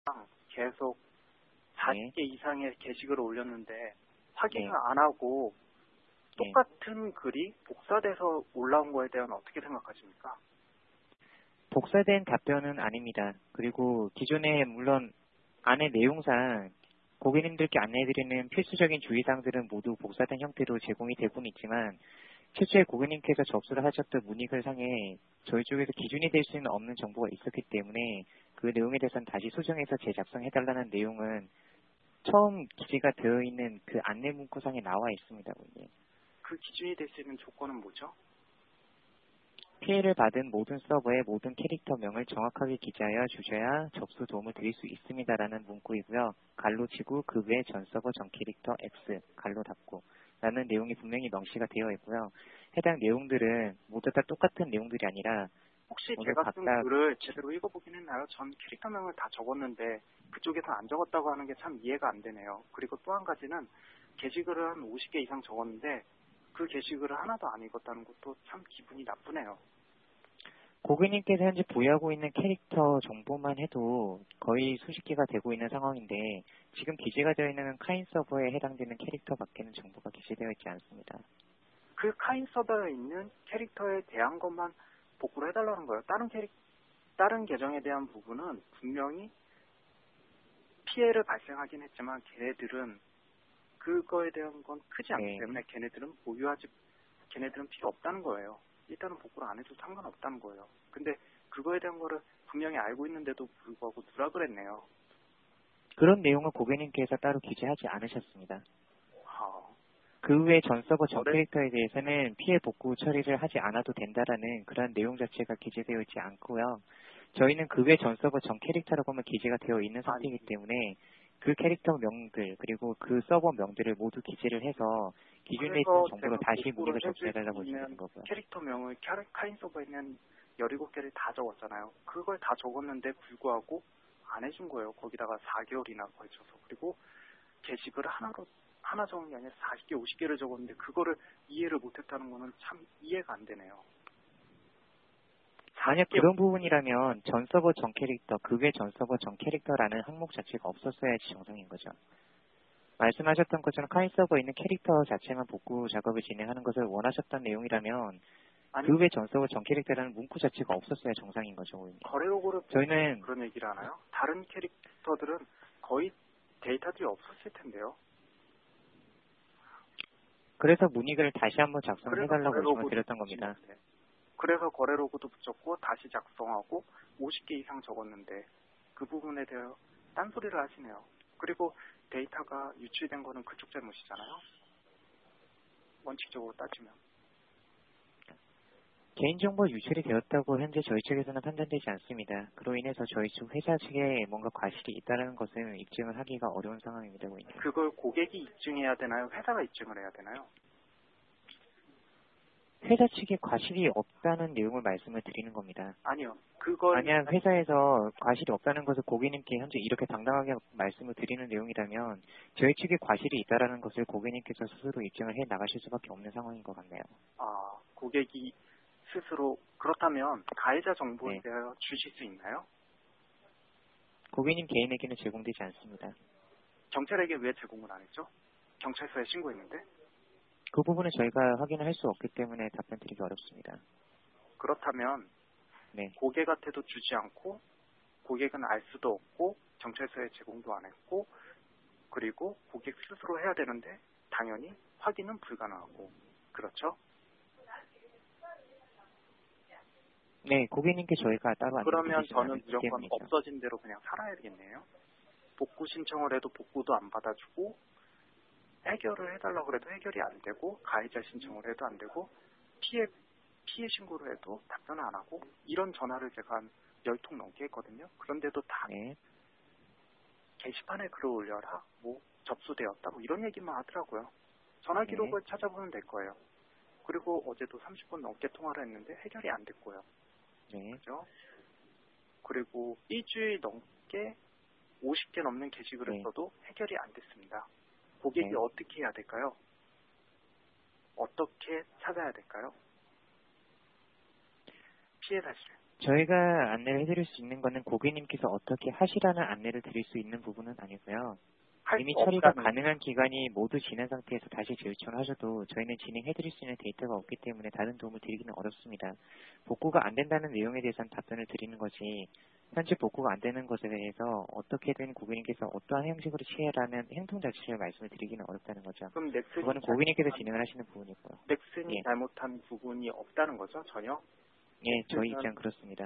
계속 40개 이상의 게시글을 올렸는데 확인을 네. 안 하고 똑같은 글이 복사돼서 올라온 거에 대한 어떻게 생각하십니까? 복사된 답변은 아닙니다. 그리고 기존에 물론 안의 내용상 고객님들께 안내해드리는 필수적인 주의사항들은 모두 복사된 형태로 제공이 되고는 있지만 최초에 고객님께서 접수를 하셨던 문의글 상에 저희 쪽에서 기준이 될 수는 없는 정보가 있었기 때문에 그 내용에 대해서는 다시 수정해서 재작성해달라는 내용은 처음 기재가 되어 있는 그 안내 문구상에 나와 있습니다, 고객님. 그 기준이 될 수 있는 조건은 뭐죠? 피해를 받은 모든 서버의 모든 캐릭터명을 정확하게 기재하여 주셔야 접수 도움을 드릴 수 있습니다라는 문구이고요. 갈로 치고 그 외 전 서버 전 캐릭터 X 갈로 닫고 라는 내용이 분명히 명시가 되어 있고요. 해당 내용들은 모두 다 똑같은 내용들이 아니라 혹시 제가 쓴 글을 제대로 읽어보긴 했나요? 전 캐릭터명을 다 적었는데 그쪽에서 안 적었다고 하는 게 참 이해가 안 되네요. 그리고 또 한 가지는 게시글을 한 50개 이상 적었는데 그 게시글을 하나도 안 읽었다는 것도 참 기분이 나쁘네요. 고객님께서 현재 보유하고 있는 캐릭터 정보만 해도 거의 수십 개가 되고 있는 상황인데 지금 기재가 되어 있는 카인 서버에 해당되는 캐릭터 밖에는 정보가 기재되어 있지 않습니다. 그 카인 서버에 있는 캐릭터에 대한 것만 복구를 해달라는 거예요. 다른 계정에 대한 부분은 분명히 피해를 발생하긴 했지만 걔네들은 그거에 대한 건 크지 않기 때문에 걔네들은 필요 없다는 거예요. 일단은 복구를 안 해도 상관없다는 거예요. 근데 그거에 대한 거를 분명히 알고 있는데도 불구하고 누락을 했네요. 그런 내용은 고객님께서 따로 기재하지 않으셨습니다. 그 외 전 서버 전 캐릭터에 대해서는 피해 복구 처리를 하지 않아도 된다라는 그런 내용 자체가 기재되어 있지 않고요. 저희는 그 외 전 서버 전 캐릭터라고 하면 기재가 되어 있는 상태이기 때문에 그 캐릭터 명들 그리고 그 서버 명들을 모두 기재를 해서 기존에 있던 정보로 다시 문의를 접수해달라고 하시는 거고요. 캐릭터명을 카인 서버에 있는 17개를 다 적었잖아요. 그걸 다 적었는데 불구하고 안 해준 거예요. 거기다가 4개월이나 걸쳐서. 그리고 게시글을 하나 적은 게 아니라 40개, 50개를 적었는데 그거를 이해를 못했다는 거는 참 이해가 안 되네요. 만약 그런 부분이라면 전 서버 전 캐릭터, 그 외 전 서버 전 캐릭터라는 항목 자체가 없었어야지 정상인 거죠. 말씀하셨던 것처럼 카인 서버에 있는 캐릭터 자체만 복구 작업을 진행하는 것을 원하셨던 내용이라면 그 외 전 서버 전 캐릭터라는 문구 자체가 없었어야 정상인 거죠. 거래로그를 저희는 그런 얘기를 하나요? 다른 캐릭터들은 거의 데이터들이 없었을 텐데요. 그래서 문의글을 다시 한번 작성해달라고 요청을 드렸던 겁니다. 그래서 거래로그도 붙였고 다시 작성하고 50개 이상 적었는데 그 부분에 대해 딴소리를 하시네요. 그리고 데이터가 유출된 거는 그쪽 잘못이잖아요. 원칙적으로 따지면. 개인정보 유출이 되었다고 현재 저희 측에서는 판단되지 않습니다. 그로 인해서 저희 측 회사 측에 뭔가 과실이 있다는 것은 입증을 하기가 어려운 상황입니다. 그걸 고객이 입증해야 되나요? 회사가 입증을 해야 되나요? 회사 측에 과실이 없다는 내용을 말씀을 드리는 겁니다. 아니요. 만약 회사에서 과실이 없다는 것을 고객님께 현재 이렇게 당당하게 말씀을 드리는 내용이라면 저희 측에 과실이 있다는 것을 고객님께서 스스로 입증을 해 나가실 수밖에 없는 상황인 것 같네요. 고객이 스스로 그렇다면 가해자 정보에 대하여 주실 수 있나요? 고객님 개인에게는 제공되지 않습니다. 경찰에게 왜 제공을 안 했죠? 경찰서에 신고했는데? 그 부분은 저희가 확인을 할 수 없기 때문에 답변 드리기 어렵습니다. 그렇다면 고객한테도 주지 않고 고객은 알 수도 없고 경찰서에 제공도 안 했고 그리고 고객 스스로 해야 되는데 당연히 확인은 불가능하고 그렇죠? 네, 고객님께 저희가 따로 그러면 저는 무조건 없어진 대로 그냥 살아야겠네요. 복구 신청을 해도 복구도 안 받아주고 해결을 해달라고 해도 해결이 안 되고 가해자 신청을 해도 안 되고 피해 신고를 해도 답변을 안 하고 이런 전화를 제가 한 10통 넘게 했거든요. 그런데도 다 게시판에 글을 올려라 뭐 접수되었다 뭐 이런 얘기만 하더라고요. 전화 기록을 찾아보면 될 거예요. 그리고 어제도 30분 넘게 통화를 했는데 해결이 안 됐고요. 그죠? 그리고 일주일 넘게 50개 넘는 게시글을 써도 해결이 안 됐습니다. 고객이 어떻게 해야 될까요? 어떻게 찾아야 될까요? 피해 사실. 저희가 안내를 해드릴 수 있는 거는 고객님께서 어떻게 하시라는 안내를 드릴 수 있는 부분은 아니고요. 이미 처리가 가능한 기간이 모두 지난 상태에서 다시 재요청을 하셔도 저희는 진행해드릴 수 있는 데이터가 없기 때문에 다른 도움을 드리기는 어렵습니다. 복구가 안 된다는 내용에 대해서는 답변을 드리는 것이 현재 복구가 안 되는 것에 대해서 어떻게든 고객님께서 어떠한 형식으로 취해라는 행동 자체를 말씀을 드리기는 어렵다는 거죠. 그럼 그거는 고객님께서 진행을 하시는 부분이고요. 넥슨이 예. 잘못한 부분이 없다는 거죠, 전혀? 예, 저희 입장 그렇습니다.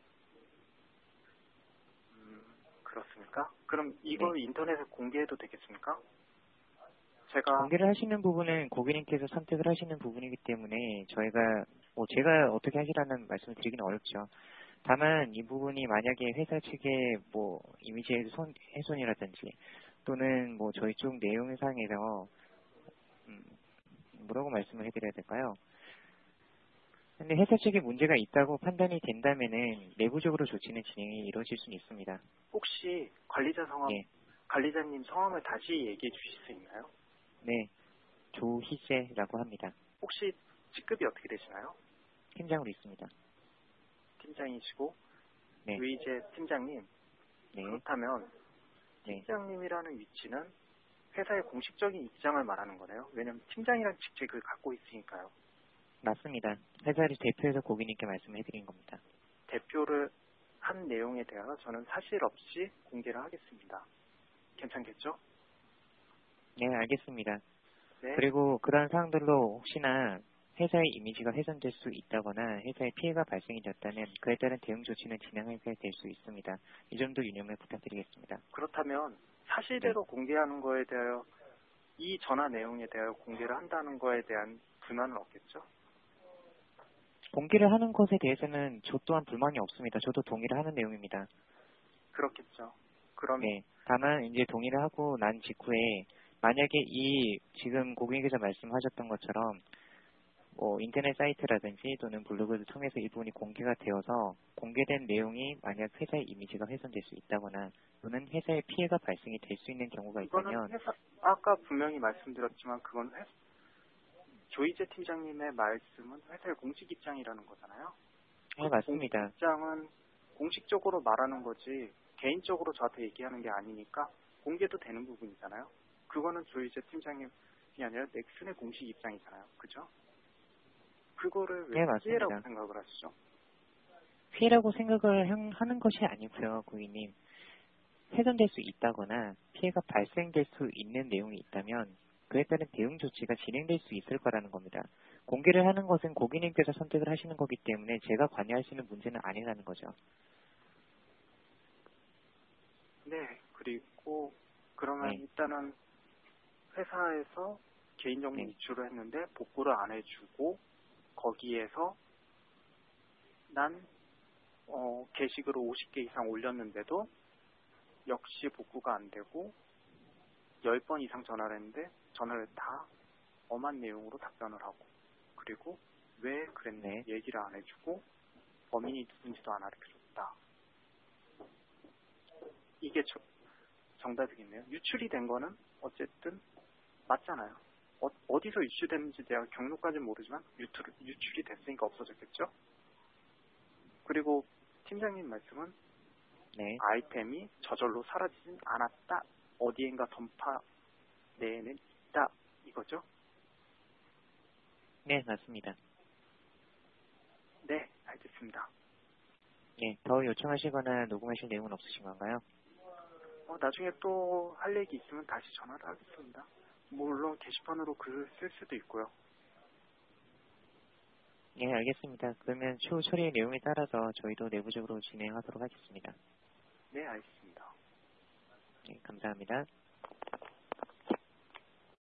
그렇습니까? 그럼 이거 네. 인터넷에 공개해도 되겠습니까? 제가 공개를 하시는 부분은 고객님께서 선택을 하시는 부분이기 때문에 저희가 제가 어떻게 하시라는 말씀을 드리기는 어렵죠. 다만 이 부분이 만약에 회사 측의 이미지 훼손이라든지 또는 저희 쪽 내용상에서 뭐라고 말씀을 해드려야 될까요? 근데 회사 측에 문제가 있다고 판단이 된다면은 내부적으로 조치는 진행이 이루어질 수는 있습니다. 혹시 관리자 성함, 예. 관리자님 성함을 다시 얘기해 주실 수 있나요? 네, 조희재라고 합니다. 혹시 직급이 어떻게 되시나요? 팀장으로 있습니다. 팀장이시고 네. 유희재 팀장님. 네. 그렇다면 네. 팀장님이라는 위치는 회사의 공식적인 입장을 말하는 거네요. 왜냐하면 팀장이라는 직책을 갖고 있으니까요. 맞습니다. 회사를 대표해서 고객님께 말씀을 해드린 겁니다. 대표를 한 내용에 대하여 저는 사실 없이 공개를 하겠습니다. 괜찮겠죠? 네, 알겠습니다. 네. 그리고 그런 사항들로 혹시나 회사의 이미지가 훼손될 수 있다거나 회사에 피해가 발생이 됐다면 그에 따른 대응 조치는 진행하게 될 수 있습니다. 이 점도 유념을 부탁드리겠습니다. 그렇다면 사실대로 공개하는 거에 대하여 이 전화 내용에 대하여 공개를 한다는 거에 대한 불만은 없겠죠? 공개를 하는 것에 대해서는 저 또한 불만이 없습니다. 저도 동의를 하는 내용입니다. 그렇겠죠. 그럼 네. 다만 이제 동의를 하고 난 직후에 만약에 지금 고객님께서 말씀하셨던 것처럼 인터넷 사이트라든지 또는 블로그를 통해서 이 부분이 공개가 되어서 공개된 내용이 만약 회사의 이미지가 훼손될 수 있다거나 또는 회사에 피해가 발생이 될 수 있는 경우가 있다면 아까 분명히 말씀드렸지만 그건 조희재 팀장님의 말씀은 회사의 공식 입장이라는 거잖아요. 네, 맞습니다. 공식 입장은 공식적으로 말하는 거지 개인적으로 저한테 얘기하는 게 아니니까 공개도 되는 부분이잖아요. 그거는 조희재 팀장님이 아니라 넥슨의 공식 입장이잖아요. 그죠? 그거를 왜 네, 피해라고 생각을 하시죠? 피해라고 생각을 하는 것이 아니고요, 고객님. 훼손될 수 있다거나 피해가 발생될 수 있는 내용이 있다면 그에 따른 대응 조치가 진행될 수 있을 거라는 겁니다. 공개를 하는 것은 고객님께서 선택을 하시는 거기 때문에 제가 관여할 수 있는 문제는 아니라는 거죠. 네, 그리고 그러면 네. 일단은 회사에서 개인정보 네. 유출을 했는데 복구를 안 해주고 거기에서 난 게시글을 50개 이상 올렸는데도 역시 복구가 안 되고 10번 이상 전화를 했는데 전화를 다 엄한 내용으로 답변을 하고 그리고 왜 그랬네 얘기를 안 해주고 범인이 누군지도 안 알려줬다. 이게 정답이겠네요. 유출이 된 거는 어쨌든 맞잖아요. 어디서 유출됐는지 내가 경로까지는 모르지만 유출이 됐으니까 없어졌겠죠? 그리고 팀장님 말씀은 네. 아이템이 저절로 사라지진 않았다. 어디엔가 던파 내에는 있다. 이거죠? 네, 맞습니다. 네, 알겠습니다. 네, 더 요청하시거나 녹음하실 내용은 없으신 건가요? 나중에 또 할 얘기 있으면 다시 전화를 하겠습니다. 물론 게시판으로 글을 쓸 수도 있고요. 네, 알겠습니다. 그러면 추후 처리의 내용에 따라서 저희도 내부적으로 진행하도록 하겠습니다. 네, 알겠습니다. 네, 감사합니다.